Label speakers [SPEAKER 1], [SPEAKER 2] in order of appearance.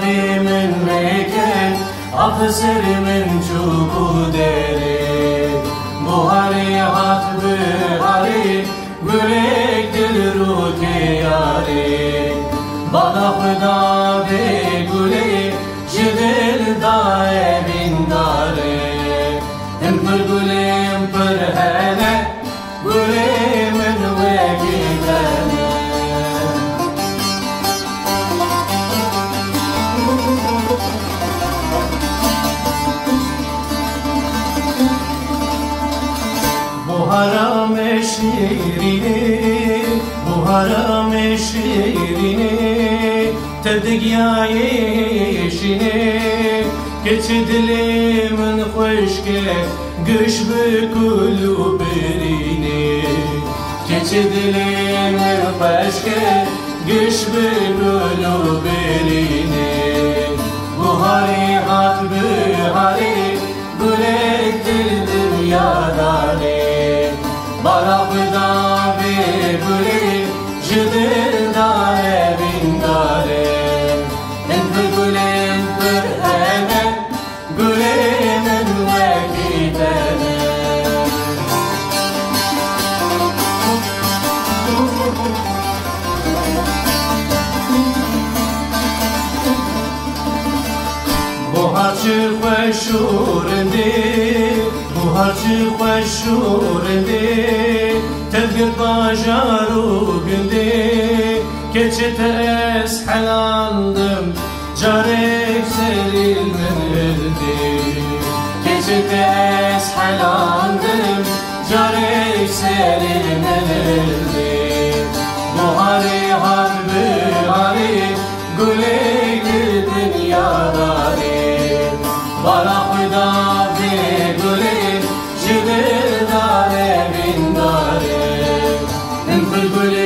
[SPEAKER 1] داوی من میکن افسر من چوبو دری بوهاری هات بهاری گلک دل رو کیاری بالا خدا به گلی جدل دای بینداره ام پر گلی ام پر هنه گلی من وگی بنه Buharam şiirine, buharam şiirine, tebdiğya yeşine, geç dilimin hoşke, güç bükülü birine, geç dilimin hoşke, güç bükülü birine, buhari hat buhari, gülek dil dünyadare. Bana fıda bir gülü, jıdır dare bindare. Enpır gülüm pır ene, gülümün vekidene. Buharçı khoşurindi, buharçı khoşurindi, tedgir bajaru gündi, keçete eshalandım, carek selil menildi. Keçete eshalandım, carek selil menildi. Buhari harbi hari, gülek dünyadari. Bana fıda bir gülü, jıdır dare bindare. Enpır gülü